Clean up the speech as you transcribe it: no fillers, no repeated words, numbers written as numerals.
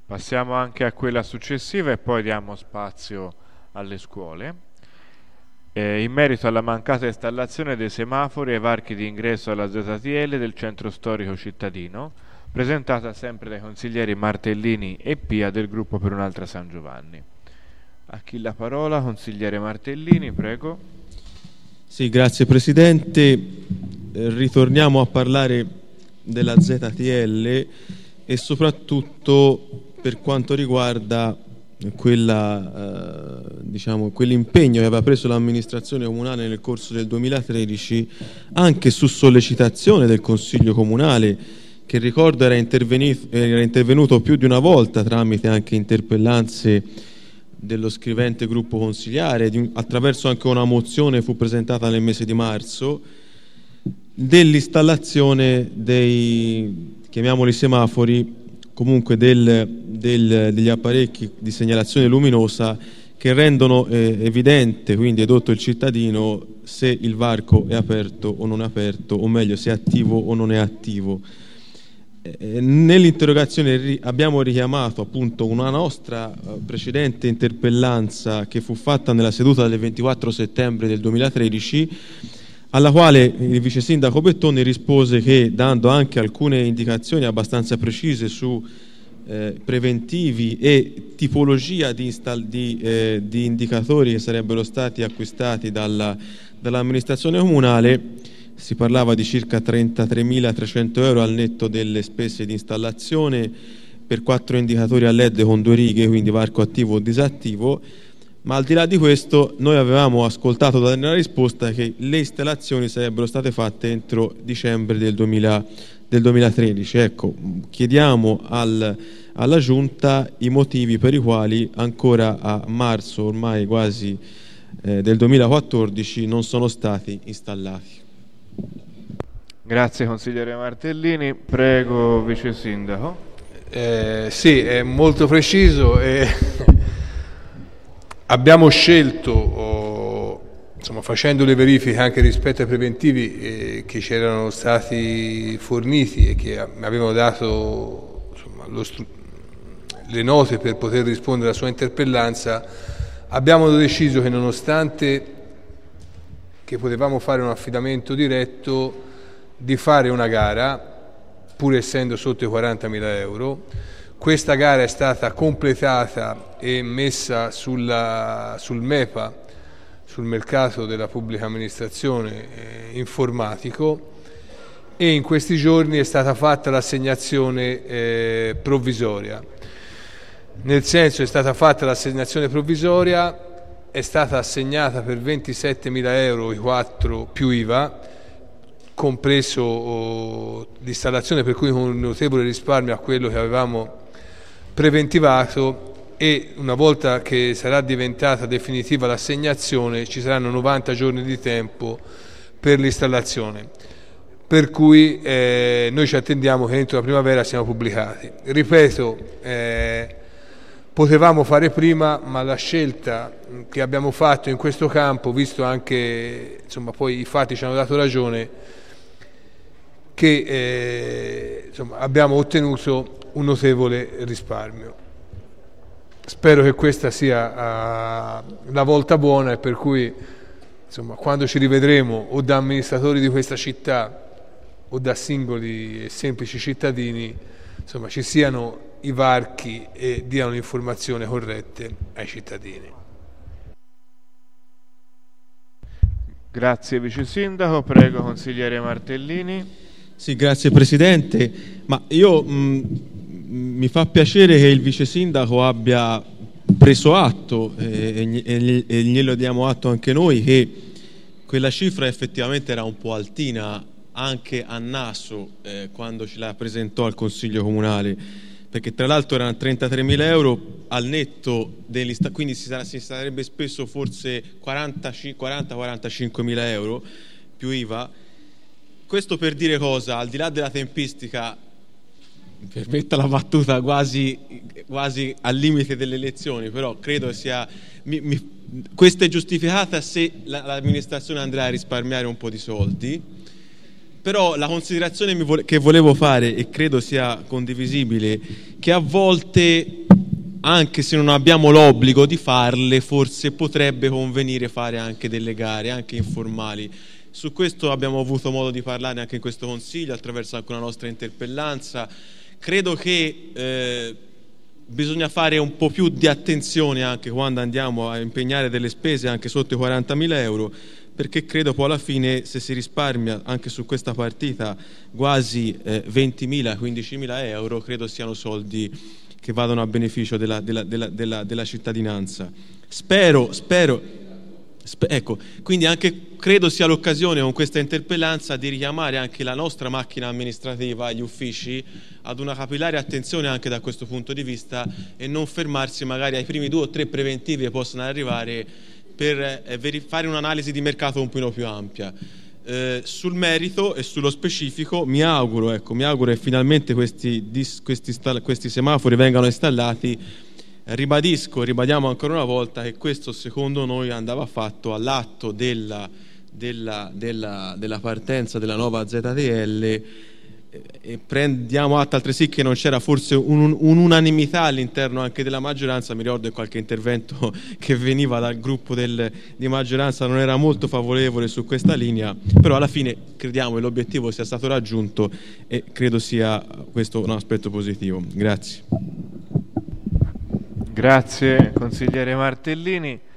Passiamo anche a quella successiva e poi diamo spazio alle scuole. In merito alla mancata installazione dei semafori ai varchi di ingresso alla ZTL del centro storico cittadino, presentata sempre dai consiglieri Martellini e Pia del gruppo Per un'altra San Giovanni. A chi la parola? Consigliere Martellini, prego. Sì, grazie Presidente. Ritorniamo a parlare della ZTL e soprattutto per quanto riguarda quell'impegno che aveva preso l'amministrazione comunale nel corso del 2013, anche su sollecitazione del Consiglio Comunale, che ricordo era intervenuto più di una volta tramite anche interpellanze dello scrivente gruppo consigliare, attraverso anche una mozione fu presentata nel mese di marzo, dell'installazione dei, chiamiamoli semafori, comunque degli apparecchi di segnalazione luminosa che rendono evidente, quindi edotto il cittadino, se il varco è aperto o non è aperto, o meglio se è attivo o non è attivo. Nell'interrogazione abbiamo richiamato appunto una nostra precedente interpellanza che fu fatta nella seduta del 24 settembre del 2013, alla quale il vice sindaco Bettoni rispose che, dando anche alcune indicazioni abbastanza precise su preventivi e tipologia di indicatori che sarebbero stati acquistati dall'amministrazione comunale, si parlava di circa 33.300 euro al netto delle spese di installazione per 4 indicatori a LED con 2 righe, quindi varco attivo o disattivo. Ma al di là di questo, noi avevamo ascoltato dalla risposta che le installazioni sarebbero state fatte entro dicembre del 2013. Ecco, chiediamo alla Giunta i motivi per i quali ancora a marzo, ormai quasi del 2014, non sono stati installati. Grazie consigliere Martellini. Prego vice sindaco. Sì, è molto preciso. Abbiamo scelto, insomma, facendo le verifiche anche rispetto ai preventivi che ci erano stati forniti e che avevano dato, insomma, le note per poter rispondere alla sua interpellanza, abbiamo deciso che, nonostante che potevamo fare un affidamento diretto, di fare una gara, pur essendo sotto i 40.000 euro. Questa gara è stata completata e messa sul MEPA, sul mercato della pubblica amministrazione informatico, e in questi giorni è stata fatta l'assegnazione provvisoria. Nel senso, è stata fatta l'assegnazione provvisoria, è stata assegnata per 27.000 euro i 4 più IVA, compreso l'installazione, per cui con un notevole risparmio a quello che avevamo preventivato, e una volta che sarà diventata definitiva l'assegnazione ci saranno 90 giorni di tempo per l'installazione, per cui noi ci attendiamo che entro la primavera siano pubblicati. Ripeto, potevamo fare prima, ma la scelta che abbiamo fatto in questo campo, visto anche, insomma, poi i fatti ci hanno dato ragione, che insomma, abbiamo ottenuto un notevole risparmio. Spero che questa sia la volta buona, e per cui, insomma, quando ci rivedremo o da amministratori di questa città o da singoli e semplici cittadini, insomma, ci siano i varchi e diano le informazioni corrette ai cittadini. Grazie vice sindaco. Prego consigliere Martellini. Sì, grazie Presidente. Ma io mi fa piacere che il vice sindaco abbia preso atto e glielo diamo atto anche noi, che quella cifra effettivamente era un po' altina anche a naso quando ce la presentò al Consiglio Comunale, perché tra l'altro erano 33.000 euro al netto quindi si sarebbe speso forse 40-45.000 euro più IVA. Questo per dire cosa? Al di là della tempistica, mi permetta la battuta, quasi al limite delle elezioni, però credo sia questa è giustificata se l'amministrazione andrà a risparmiare un po' di soldi. Però la considerazione che volevo fare, e credo sia condivisibile, che a volte, anche se non abbiamo l'obbligo di farle, forse potrebbe convenire fare anche delle gare, anche informali. Su questo abbiamo avuto modo di parlare anche in questo Consiglio, attraverso anche una nostra interpellanza. Credo che bisogna fare un po' più di attenzione anche quando andiamo a impegnare delle spese anche sotto i 40.000 euro, perché credo poi alla fine, se si risparmia anche su questa partita quasi 20.000, 15.000 euro, credo siano soldi che vadano a beneficio della cittadinanza. Ecco, quindi anche credo sia l'occasione con questa interpellanza di richiamare anche la nostra macchina amministrativa, gli uffici, ad una capillare attenzione anche da questo punto di vista, e non fermarsi magari ai primi 2 o 3 preventivi che possono arrivare, per fare un'analisi di mercato un po' più ampia. Sul merito e sullo specifico mi auguro che finalmente questi semafori vengano installati. Ribadiamo ancora una volta che questo secondo noi andava fatto all'atto della partenza della nuova ZTL, e prendiamo atto altresì che non c'era forse un'unanimità all'interno anche della maggioranza. Mi ricordo che qualche intervento che veniva dal gruppo di maggioranza non era molto favorevole su questa linea, però alla fine crediamo che l'obiettivo sia stato raggiunto e credo sia questo un aspetto positivo. Grazie. Grazie consigliere Martellini.